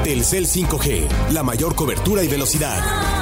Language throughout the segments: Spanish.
Telcel 5G, la mayor cobertura y velocidad.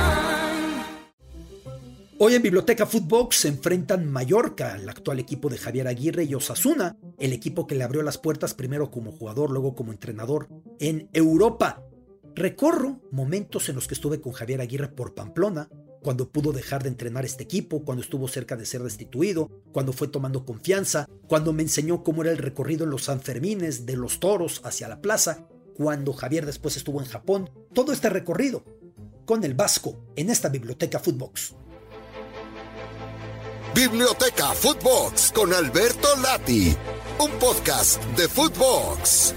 Hoy en Biblioteca Footbox se enfrentan Mallorca, el actual equipo de Javier Aguirre, y Osasuna, el equipo que le abrió las puertas primero como jugador, luego como entrenador en Europa. Recorro momentos en los que estuve con Javier Aguirre por Pamplona, cuando pudo dejar de entrenar este equipo, cuando estuvo cerca de ser destituido, cuando fue tomando confianza, cuando me enseñó cómo era el recorrido en los Sanfermines, de los toros hacia la plaza, cuando Javier después estuvo en Japón. Todo este recorrido con el Vasco en esta Biblioteca Footbox. Biblioteca Footbox con Alberto Lati, un podcast de Footbox.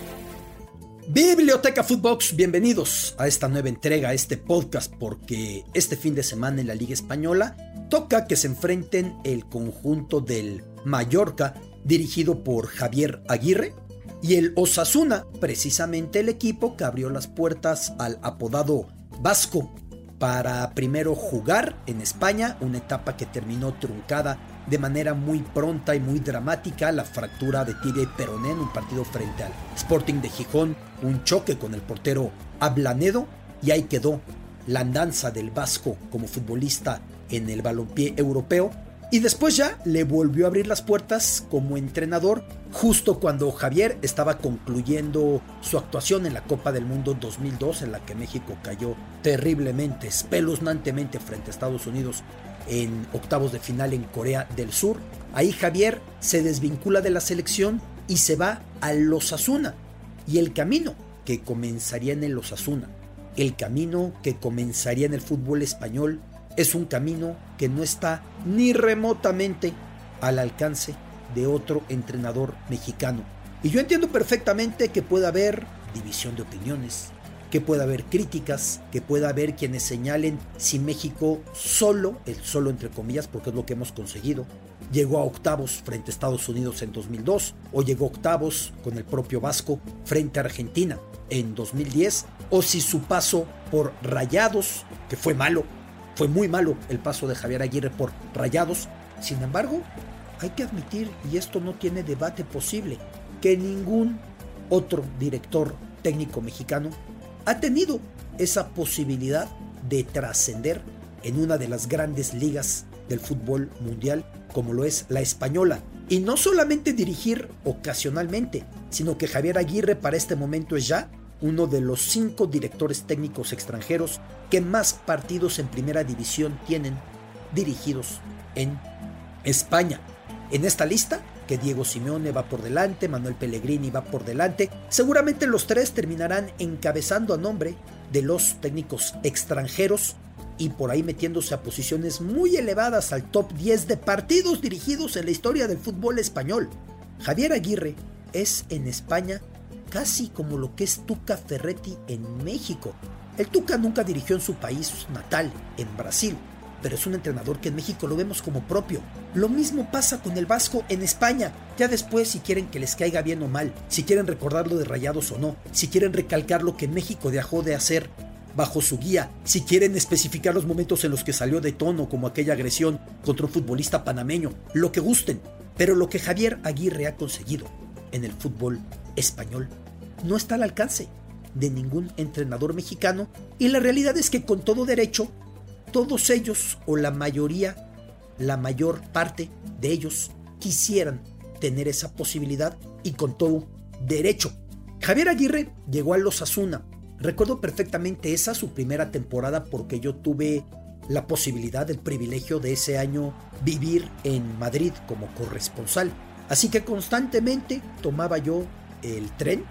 Biblioteca Footbox, bienvenidos a esta nueva entrega, a este podcast, porque este fin de semana en la Liga Española toca que se enfrenten el conjunto del Mallorca, dirigido por Javier Aguirre, y el Osasuna, precisamente el equipo que abrió las puertas al apodado Vasco para primero jugar en España, una etapa que terminó truncada de manera muy pronta y muy dramática, la fractura de tibia y peroné en un partido frente al Sporting de Gijón, un choque con el portero Ablanedo, y ahí quedó la andanza del Vasco como futbolista en el balompié europeo. Y después ya le volvió a abrir las puertas como entrenador justo cuando Javier estaba concluyendo su actuación en la Copa del Mundo 2002, en la que México cayó terriblemente, espeluznantemente frente a Estados Unidos en octavos de final en Corea del Sur. Ahí Javier se desvincula de la selección y se va al Osasuna. Y el camino que comenzaría en el Osasuna, el camino que comenzaría en el fútbol español, es un camino que no está ni remotamente al alcance de otro entrenador mexicano. Y yo entiendo perfectamente que pueda haber división de opiniones, que pueda haber críticas, que pueda haber quienes señalen si México solo, el solo entre comillas, porque es lo que hemos conseguido, llegó a octavos frente a Estados Unidos en 2002, o llegó a octavos con el propio Vasco frente a Argentina en 2010, o si su paso por Rayados, que fue malo, fue muy malo el paso de Javier Aguirre por Rayados. Sin embargo, hay que admitir, y esto no tiene debate posible, que ningún otro director técnico mexicano ha tenido esa posibilidad de trascender en una de las grandes ligas del fútbol mundial, como lo es la española. Y no solamente dirigir ocasionalmente, sino que Javier Aguirre para este momento es ya uno de los 5 directores técnicos extranjeros que más partidos en primera división tienen dirigidos en España. En esta lista, que Diego Simeone va por delante, Manuel Pellegrini va por delante, seguramente los 3 terminarán encabezando a nombre de los técnicos extranjeros y por ahí metiéndose a posiciones muy elevadas al top 10 de partidos dirigidos en la historia del fútbol español. Javier Aguirre es en España casi como lo que es Tuca Ferretti en México. El Tuca nunca dirigió en su país natal, en Brasil, pero es un entrenador que en México lo vemos como propio. Lo mismo pasa con el Vasco en España. Ya después, si quieren que les caiga bien o mal, si quieren recordar lo de Rayados o no, si quieren recalcar lo que México dejó de hacer bajo su guía, si quieren especificar los momentos en los que salió de tono, como aquella agresión contra un futbolista panameño, lo que gusten. Pero lo que Javier Aguirre ha conseguido en el fútbol español no está al alcance de ningún entrenador mexicano, y la realidad es que con todo derecho, todos ellos, o la mayoría, la mayor parte de ellos, quisieran tener esa posibilidad, y con todo derecho. Javier Aguirre llegó al Osasuna. Recuerdo perfectamente esa su primera temporada, porque yo tuve la posibilidad, el privilegio de ese año vivir en Madrid como corresponsal. Así que constantemente tomaba yo el tren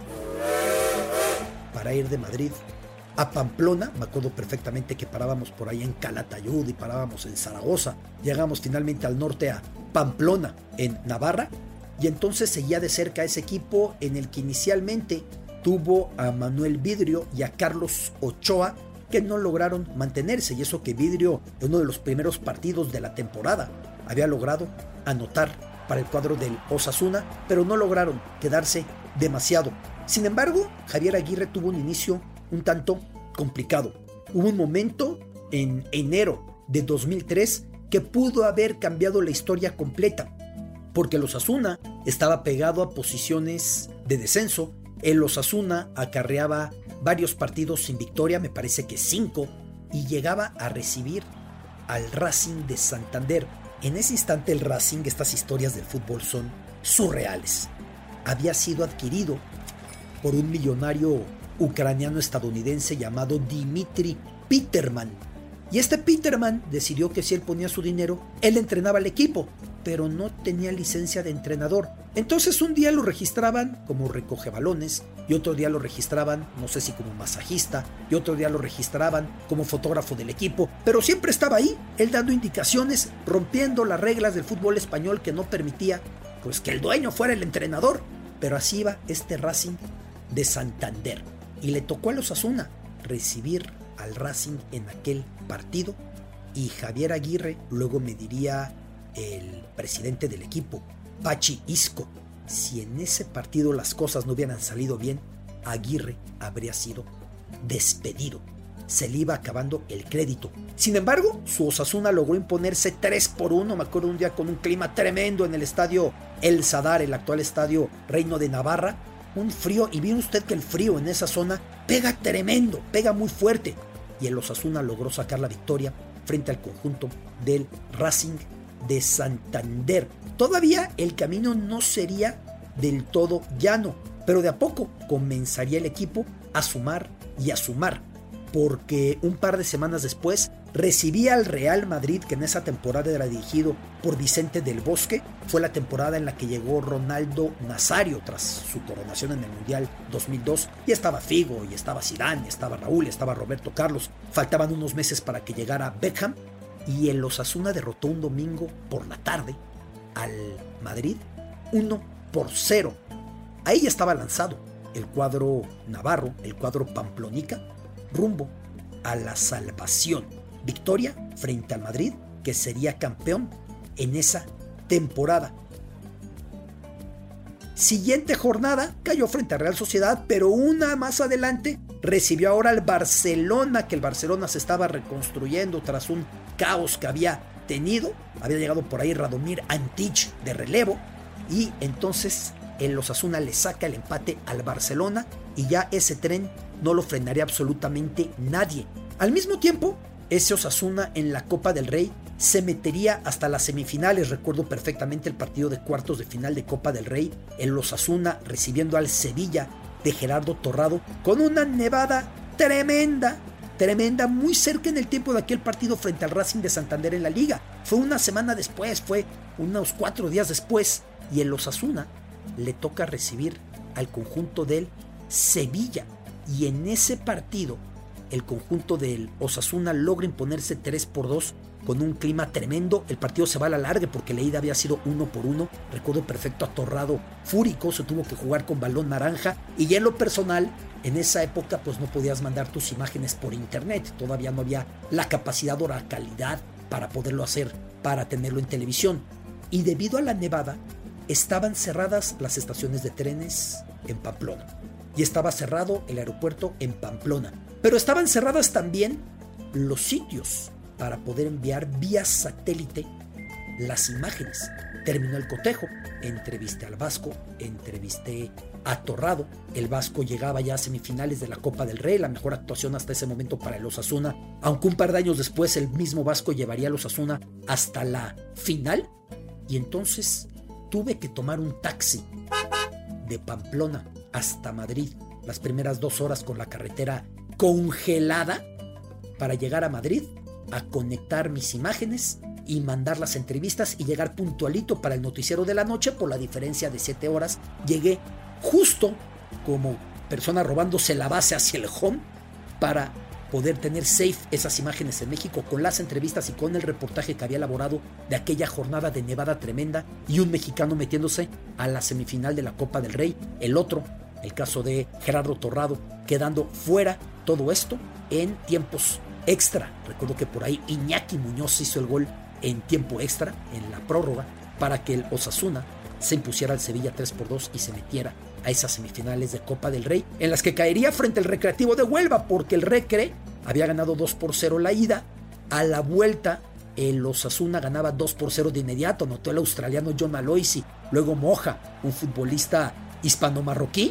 para ir de Madrid a Pamplona. Me acuerdo perfectamente que parábamos por ahí en Calatayud y parábamos en Zaragoza. Llegamos finalmente al norte a Pamplona, en Navarra, y entonces seguía de cerca ese equipo en el que inicialmente tuvo a Manuel Vidrio y a Carlos Ochoa, que no lograron mantenerse, y eso que Vidrio en uno de los primeros partidos de la temporada había logrado anotar para el cuadro del Osasuna, pero no lograron quedarse demasiado. Sin embargo, Javier Aguirre tuvo un inicio un tanto complicado. Hubo un momento en enero de 2003 que pudo haber cambiado la historia completa, porque el Osasuna estaba pegado a posiciones de descenso. El Osasuna acarreaba varios partidos sin victoria, me parece que 5, y llegaba a recibir al Racing de Santander. En ese instante el Racing, estas historias del fútbol son surreales. Había sido adquirido por un millonario ucraniano-estadounidense llamado Dmitry Peterman. Y este Peterman decidió que si él ponía su dinero, él entrenaba al equipo, pero no tenía licencia de entrenador. Entonces un día lo registraban como recogebalones, y otro día lo registraban, no sé si como masajista, y otro día lo registraban como fotógrafo del equipo, pero siempre estaba ahí, él dando indicaciones, rompiendo las reglas del fútbol español que no permitía pues que el dueño fuera el entrenador. Pero así iba este Racing de Santander, y le tocó a los Osasuna recibir al Racing en aquel partido, y Javier Aguirre, luego me diría el presidente del equipo, Pachi Isco, si en ese partido las cosas no hubieran salido bien, Aguirre habría sido despedido. Se le iba acabando el crédito. Sin embargo, su Osasuna logró imponerse 3-1, me acuerdo un día con un clima tremendo en el estadio El Sadar, el actual estadio Reino de Navarra, un frío, y vio usted que el frío en esa zona pega tremendo, pega muy fuerte, y el Osasuna logró sacar la victoria frente al conjunto del Racing de Santander. Todavía el camino no sería del todo llano, pero de a poco comenzaría el equipo a sumar y a sumar, porque un par de semanas después recibía al Real Madrid, que en esa temporada era dirigido por Vicente del Bosque. Fue la temporada en la que llegó Ronaldo Nazario tras su coronación en el Mundial 2002, y estaba Figo, y estaba Zidane, y estaba Raúl, y estaba Roberto Carlos. Faltaban unos meses para que llegara Beckham, y el Osasuna derrotó un domingo por la tarde al Madrid 1-0. Ahí ya estaba lanzado el cuadro navarro, el cuadro pamplonica, rumbo a la salvación. Victoria frente al Madrid, que sería campeón en esa temporada. Siguiente jornada cayó frente a Real Sociedad, pero una más adelante recibió ahora al Barcelona, que el Barcelona se estaba reconstruyendo tras un caos que había tenido. Había llegado por ahí Radomir Antich de relevo, y entonces el Osasuna le saca el empate al Barcelona, y ya ese tren no lo frenaría absolutamente nadie. Al mismo tiempo, ese Osasuna en la Copa del Rey se metería hasta las semifinales. Recuerdo perfectamente el partido de cuartos de final de Copa del Rey, el Osasuna recibiendo al Sevilla de Gerardo Torrado, con una nevada tremenda, muy cerca en el tiempo de aquel partido frente al Racing de Santander en la Liga. Fue una semana después, fue unos 4 días después, y el Osasuna le toca recibir al conjunto del Sevilla, y en ese partido el conjunto del Osasuna logra imponerse 3-2 con un clima tremendo. El partido se va a la larga porque la ida había sido 1-1. Recuerdo perfecto a Torrado fúrico, se tuvo que jugar con balón naranja, y ya en lo personal, en esa época pues no podías mandar tus imágenes por internet, todavía no había la capacidad o la calidad para poderlo hacer, para tenerlo en televisión, y debido a la nevada estaban cerradas las estaciones de trenes en Pamplona, y estaba cerrado el aeropuerto en Pamplona, pero estaban cerradas también los sitios para poder enviar vía satélite las imágenes. Terminó el cotejo, entrevisté al Vasco, entrevisté a Torrado. El Vasco llegaba ya a semifinales de la Copa del Rey, la mejor actuación hasta ese momento para el Osasuna, aunque un par de años después el mismo Vasco llevaría al Osasuna hasta la final, y entonces tuve que tomar un taxi de Pamplona hasta Madrid, las primeras 2 horas con la carretera congelada, para llegar a Madrid, a conectar mis imágenes y mandar las entrevistas y llegar puntualito para el noticiero de la noche. Por la diferencia de 7 horas, llegué justo como persona robándose la base hacia el home para poder tener safe esas imágenes en México, con las entrevistas y con el reportaje que había elaborado de aquella jornada de nevada tremenda, y un mexicano metiéndose a la semifinal de la Copa del Rey. El otro, el caso de Gerardo Torrado, quedando fuera. Todo esto en tiempos extra. Recuerdo que por ahí Iñaki Muñoz hizo el gol en tiempo extra, en la prórroga, para que el Osasuna se impusiera al Sevilla 3-2 y se metiera a esas semifinales de Copa del Rey, en las que caería frente al Recreativo de Huelva, porque el Recre había ganado 2-0 la ida. A la vuelta el Osasuna ganaba 2-0 de inmediato, anotó el australiano John Aloisi, luego Moja, un futbolista hispano-marroquí,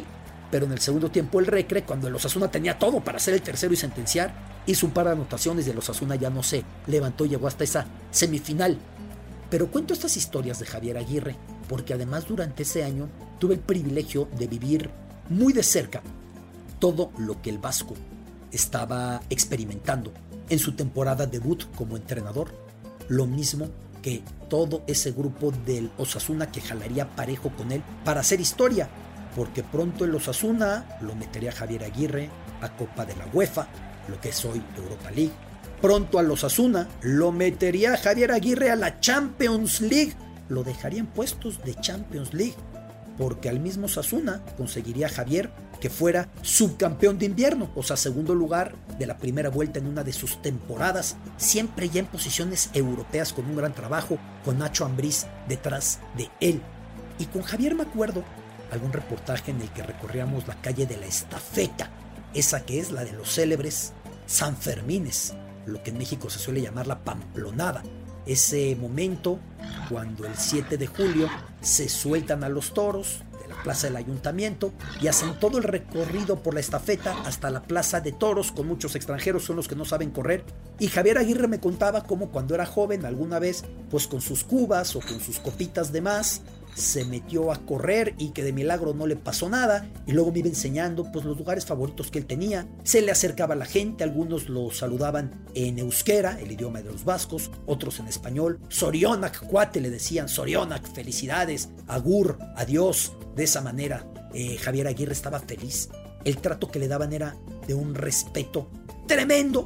pero en el segundo tiempo el Recre, cuando el Osasuna tenía todo para hacer el tercero y sentenciar, hizo un par de anotaciones y el Osasuna ya no se levantó y llegó hasta esa semifinal. Pero cuento estas historias de Javier Aguirre porque además durante ese año tuve el privilegio de vivir muy de cerca todo lo que el Vasco estaba experimentando en su temporada debut como entrenador, lo mismo que todo ese grupo del Osasuna que jalaría parejo con él para hacer historia, porque pronto el Osasuna lo metería Javier Aguirre a Copa de la UEFA, lo que es hoy Europa League. Pronto al Osasuna lo metería Javier Aguirre a la Champions League, lo dejaría en puestos de Champions League, porque al mismo Osasuna conseguiría Javier que fuera subcampeón de invierno, o sea, segundo lugar de la primera vuelta en una de sus temporadas, siempre ya en posiciones europeas con un gran trabajo, con Nacho Ambriz detrás de él. Y con Javier me acuerdo algún reportaje en el que recorríamos la calle de la Estafeta, esa que es la de los célebres Sanfermines, lo que en México se suele llamar la Pamplonada, ese momento cuando el 7 de julio se sueltan a los toros de la plaza del ayuntamiento y hacen todo el recorrido por la estafeta hasta la plaza de toros, con muchos extranjeros, son los que no saben correr. Y Javier Aguirre me contaba cómo cuando era joven alguna vez, pues con sus cubas o con sus copitas de más, se metió a correr y que de milagro no le pasó nada, y luego me iba enseñando pues los lugares favoritos que él tenía. Se le acercaba a la gente, algunos lo saludaban en euskera, el idioma de los vascos, otros en español. Zorionak, cuate, le decían, Zorionak, felicidades, agur, adiós. De esa manera Javier Aguirre estaba feliz. El trato que le daban era de un respeto tremendo,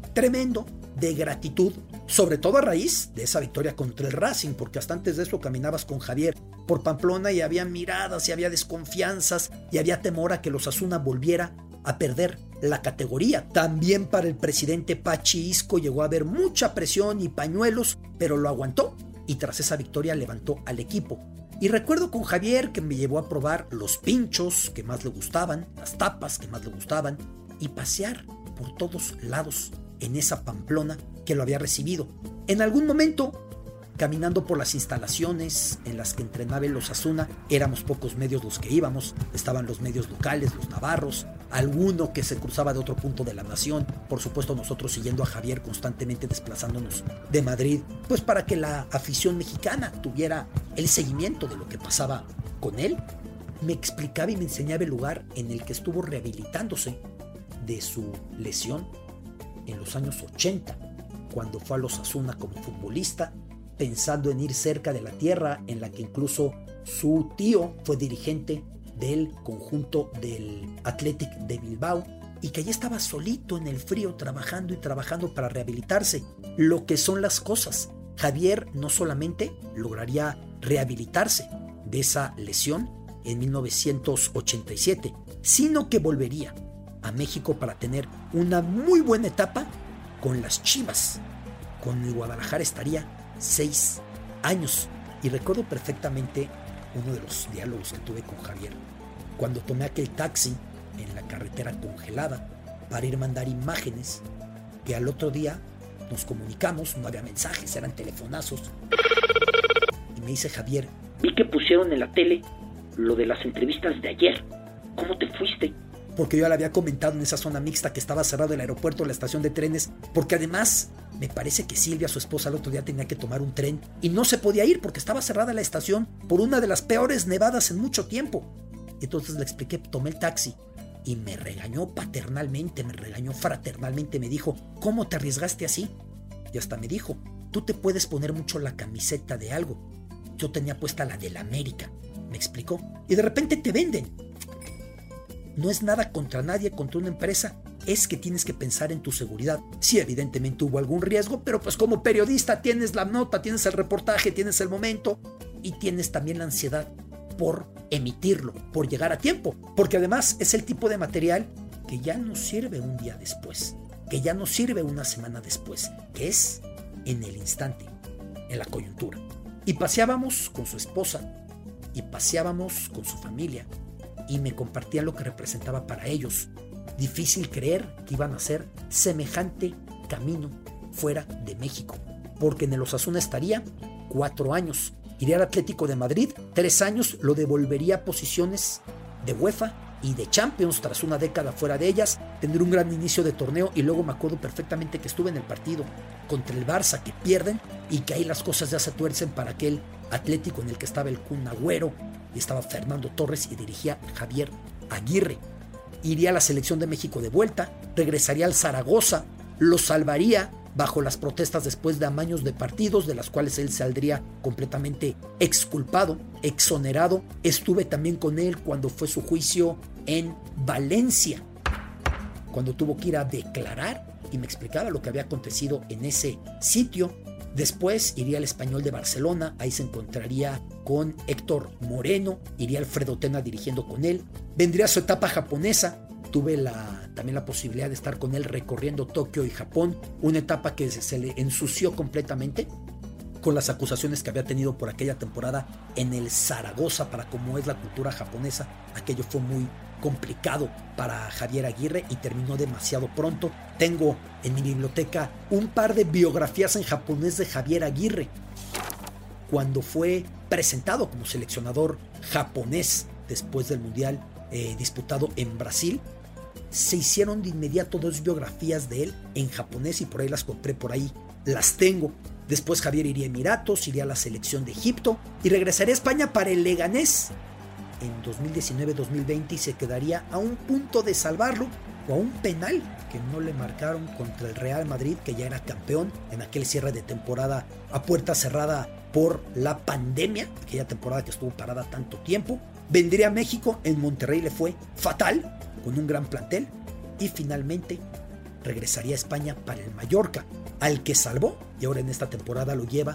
de gratitud, sobre todo a raíz de esa victoria contra el Racing, porque hasta antes de eso caminabas con Javier por Pamplona y había miradas y había desconfianzas y había temor a que el Osasuna volviera a perder la categoría. También para el presidente Pachi Isco llegó a haber mucha presión y pañuelos, pero lo aguantó y tras esa victoria levantó al equipo. Y recuerdo con Javier que me llevó a probar los pinchos que más le gustaban, las tapas que más le gustaban y pasear por todos lados en esa Pamplona que lo había recibido. En algún momento, caminando por las instalaciones en las que entrenaba el Osasuna, éramos pocos medios los que íbamos, estaban los medios locales, los navarros, alguno que se cruzaba de otro punto de la nación, por supuesto nosotros siguiendo a Javier constantemente desplazándonos de Madrid, pues para que la afición mexicana tuviera el seguimiento de lo que pasaba con él. Me explicaba y me enseñaba el lugar en el que estuvo rehabilitándose de su lesión en los años 80, cuando fue al Osasuna como futbolista, pensando en ir cerca de la tierra en la que incluso su tío fue dirigente del conjunto del Athletic de Bilbao y que allí estaba solito en el frío trabajando para rehabilitarse. Lo que son las cosas. Javier no solamente lograría rehabilitarse de esa lesión en 1987, sino que volvería a México para tener una muy buena etapa con las Chivas. Con el Guadalajara estaría 6 años. Y recuerdo perfectamente uno de los diálogos que tuve con Javier cuando tomé aquel taxi en la carretera congelada para ir a mandar imágenes que al otro día nos comunicamos, no había mensajes, eran telefonazos. Y me dice Javier: vi que pusieron en la tele lo de las entrevistas de ayer. ¿Cómo te fuiste? Porque yo le había comentado en esa zona mixta que estaba cerrado el aeropuerto, la estación de trenes, porque además me parece que Silvia, su esposa, el otro día tenía que tomar un tren y no se podía ir porque estaba cerrada la estación por una de las peores nevadas en mucho tiempo. Entonces le expliqué, tomé el taxi y me regañó paternalmente, me regañó fraternalmente, me dijo: ¿cómo te arriesgaste así? Y hasta me dijo: tú te puedes poner mucho la camiseta de algo. Yo tenía puesta la del América, me explicó, y de repente te venden. No es nada contra nadie, contra una empresa, es que tienes que pensar en tu seguridad. Sí, evidentemente hubo algún riesgo, pero pues como periodista tienes la nota, tienes el reportaje, tienes el momento y tienes también la ansiedad por emitirlo, por llegar a tiempo, porque además es el tipo de material que ya no sirve un día después, que ya no sirve una semana después, que es en el instante, en la coyuntura. Y paseábamos con su esposa y paseábamos con su familia y me compartían lo que representaba para ellos. Difícil creer que iban a hacer semejante camino fuera de México, porque en el Osasuna estaría 4 años, iría al Atlético de Madrid 3 años, lo devolvería a posiciones de UEFA y de Champions tras una década fuera de ellas, tener un gran inicio de torneo y luego me acuerdo perfectamente que estuve en el partido contra el Barça que pierden y que ahí las cosas ya se tuercen para aquel Atlético en el que estaba el Kun Agüero y estaba Fernando Torres y dirigía Javier Aguirre. Iría a la selección de México de vuelta, regresaría al Zaragoza, lo salvaría bajo las protestas después de amaños de partidos, de las cuales él saldría completamente exculpado, exonerado. Estuve también con él cuando fue su juicio en Valencia, cuando tuvo que ir a declarar y me explicaba lo que había acontecido en ese sitio. Después iría al Español de Barcelona, ahí se encontraría con Héctor Moreno, iría Alfredo Tena dirigiendo con él. Vendría su etapa japonesa, tuve también la posibilidad de estar con él recorriendo Tokio y Japón, una etapa que se le ensució completamente con las acusaciones que había tenido por aquella temporada en el Zaragoza. Para cómo es la cultura japonesa, aquello fue muy complicado para Javier Aguirre y terminó demasiado pronto. Tengo en mi biblioteca un par de biografías en japonés de Javier Aguirre cuando fue presentado como seleccionador japonés después del Mundial disputado en Brasil. Se hicieron de inmediato 2 biografías de él en japonés y por ahí las compré, por ahí las tengo. Después Javier iría a Emiratos, iría a la selección de Egipto y regresaría a España para el Leganés en 2019-2020 y se quedaría a un punto de salvarlo o a un penal que no le marcaron contra el Real Madrid, que ya era campeón en aquel cierre de temporada a puerta cerrada por la pandemia, aquella temporada que estuvo parada tanto tiempo. Vendría a México, en Monterrey le fue fatal, con un gran plantel, y finalmente regresaría a España para el Mallorca, al que salvó y ahora en esta temporada lo lleva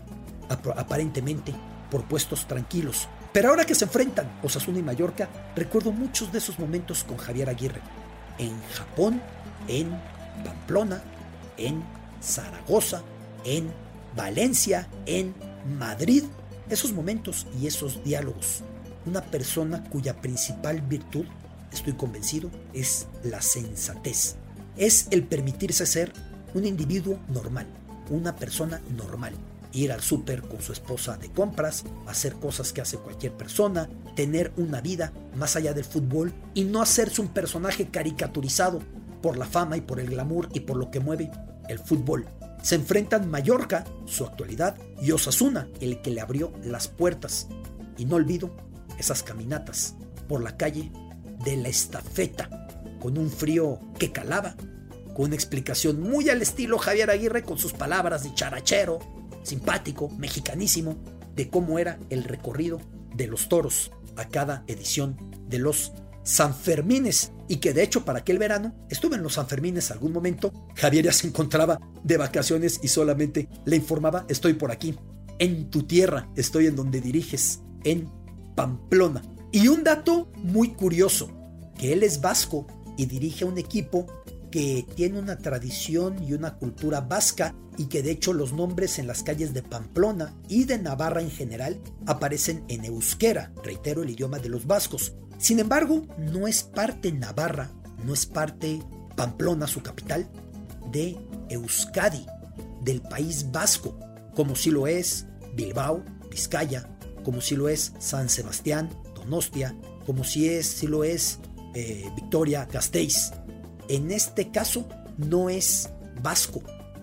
aparentemente por puestos tranquilos. Pero ahora que se enfrentan Osasuna y Mallorca, recuerdo muchos de esos momentos con Javier Aguirre, en Japón, en Pamplona, en Zaragoza, en Valencia, en Madrid. Esos momentos y esos diálogos. Una persona cuya principal virtud, estoy convencido, es la sensatez. Es el permitirse ser un individuo normal, una persona normal. Ir al súper con su esposa de compras, hacer cosas que hace cualquier persona, tener una vida más allá del fútbol y no hacerse un personaje caricaturizado por la fama y por el glamour y por lo que mueve el fútbol. Se enfrentan Mallorca, su actualidad, y Osasuna, el que le abrió las puertas. Y no olvido esas caminatas por la calle de la Estafeta, con un frío que calaba, con una explicación muy al estilo Javier Aguirre, con sus palabras de charachero, simpático, mexicanísimo, de cómo era el recorrido de los toros a cada edición de los Sanfermines, y que de hecho para aquel verano estuve en los Sanfermines algún momento. Javier ya se encontraba de vacaciones y solamente le informaba: estoy por aquí, en tu tierra, estoy en donde diriges, en Pamplona. Y un dato muy curioso, que él es vasco y dirige un equipo que tiene una tradición y una cultura vasca, y que de hecho los nombres en las calles de Pamplona y de Navarra en general aparecen en euskera, reitero, el idioma de los vascos. Sin embargo, no es parte Navarra, no es parte Pamplona, su capital, de Euskadi, del País Vasco, como sí lo es Bilbao, Vizcaya, como sí lo es San Sebastián, Donostia, como sí lo es Vitoria-Gasteiz. En este caso no es vasco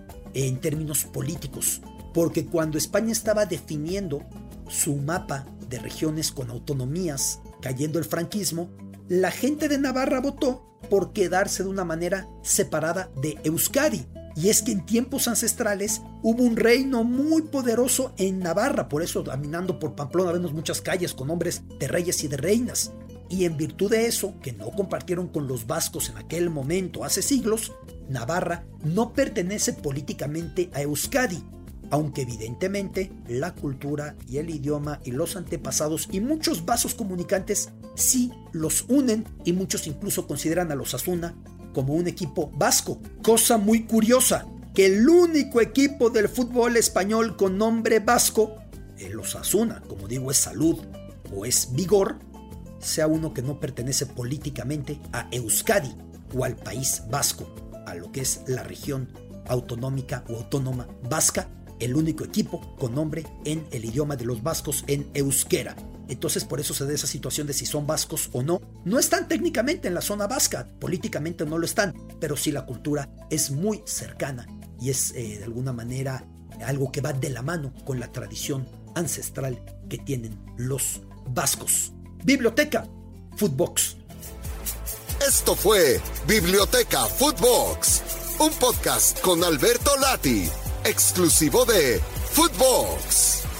en términos políticos, porque cuando España estaba definiendo su mapa de regiones con autonomías, cayendo el franquismo, la gente de Navarra votó por quedarse de una manera separada de Euskadi. Y es que en tiempos ancestrales hubo un reino muy poderoso en Navarra, por eso caminando por Pamplona vemos muchas calles con nombres de reyes y de reinas. Y en virtud de eso, que no compartieron con los vascos en aquel momento, hace siglos, Navarra no pertenece políticamente a Euskadi, aunque evidentemente la cultura y el idioma y los antepasados y muchos vasos comunicantes sí los unen, y muchos incluso consideran a los Osasuna como un equipo vasco. Cosa muy curiosa, que el único equipo del fútbol español con nombre vasco, el Osasuna, como digo, es salud o es vigor, sea uno que no pertenece políticamente a Euskadi o al País Vasco, a lo que es la región autonómica o autónoma vasca, el único equipo con nombre en el idioma de los vascos en euskera. Entonces por eso se da esa situación de si son vascos o no. No están técnicamente en la zona vasca, políticamente no lo están, pero sí la cultura es muy cercana y es de alguna manera algo que va de la mano con la tradición ancestral que tienen los vascos. Biblioteca Footbox. Esto fue Biblioteca Footbox, un podcast con Alberto Lati, exclusivo de Footbox.